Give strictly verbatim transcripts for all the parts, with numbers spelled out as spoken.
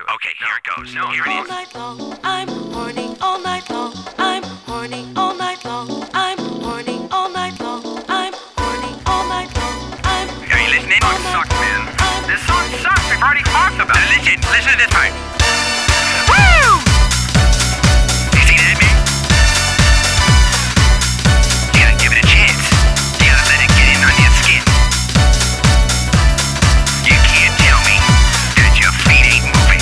Okay, here it goes. No, here it All is. night long, I'm horny all night long. I'm horny all night long. I'm horny all night long. I'm horny all night long. I'm Are you listening? all This night song sucks, man. I'm This song sucks. We've already talked about it. Now listen, listen to this part. Woo! You see that, man? You gotta give it a chance. You gotta let it get in on your skin. You can't tell me that your feet ain't moving.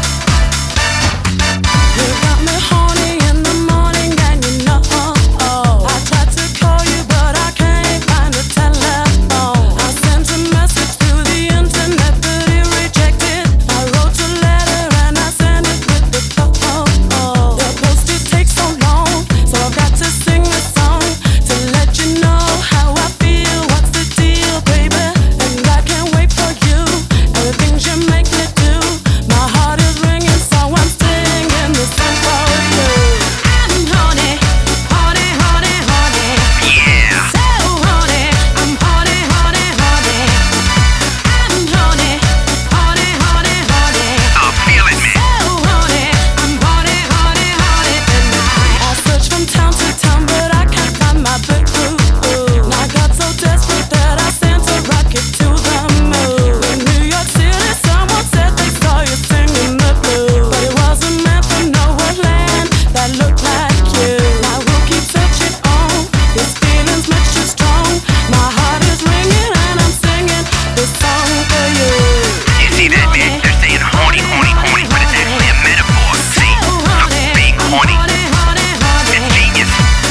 You got me horny in the morning and you know I tried to call you but I can't find the telephone. I sent a message through the internet but it rejected. I wrote a letter and I sent it with the phone. The postage takes so long, so I've got to sing this song to let you know how I feel. What's the deal, baby? And I can't wait for you and the things you make me do. My heart is ringing, so I'm singing this song for you. I'm horny, horny, horny, horny. Yeah. So horny, I'm horny, horny, horny. I'm horny, horny, horny, horny. I'll feel it, man. So horny, I'm horny, horny, horny tonight. I search from town to town, but I can't find my boo. And I got so desperate that I sent a rocket to the moon. In New York City, someone said they saw you singing the blues, but it wasn't meant for no land that looked like you. Now we'll keep searching on. This feeling's much too strong. My heart is ringing and I'm singing this song for you. You see that, man? They're saying horny, horny, horny, but it's actually a metaphor. See? For being horny. It's genius.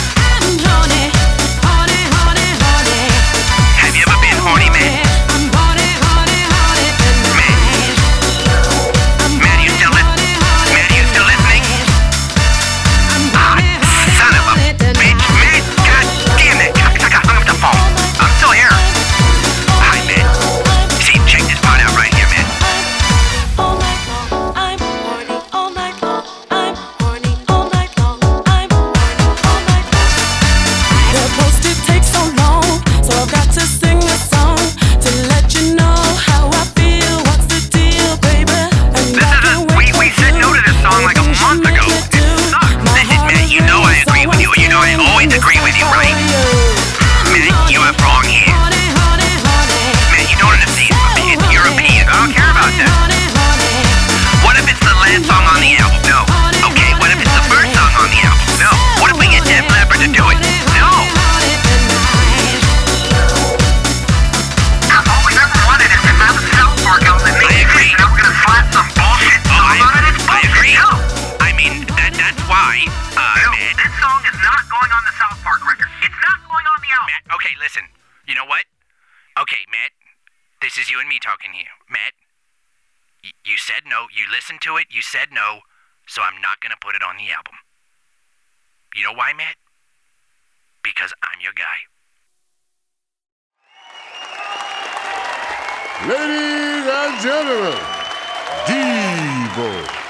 Have you ever been horny, man? Man, you still listening? Man, you still listening? Ah, son of a bitch, man. God damn it. Cocksucker hung up the phone. I'm still here. Hi, man. See, check this part out right here, man. All night long, I'm horny all night long. I'm horny all night long. I'm horny all night long. The postage takes so long, so I've got to sing a song to let you know how I feel. What's the deal, baby? And This I is a, can't we, wait we for said you. no to this song like a Things you month make ago. me It do. sucks. My Listen, heart man, is you know I ringing, agree so with you. I'm You know I singing always this agree with you, song right? for you. Man, you are wrong here. Horny, horny, horny. Man, you don't understand. It's European. I don't care about that. What if it's the last song on the album? No. Okay, what if it's the first song on the album? No. What if we get Def Leppard to do it? No. I've always ever wanted is to have a South Park album. I agree. I'm gonna slap some bullshit song on it. It's bullshit. I agree. I mean, that that's why, uh, man. This song is not going on the South Park record. It's not going on the album. Matt, okay, listen. You know what? Okay, Matt. This is you and me talking here. Matt, y- you said no. You listened to it. You said no. So I'm not gonna put it on the album. You know why, Matt? Because I'm your guy. Ladies and gentlemen, Devo.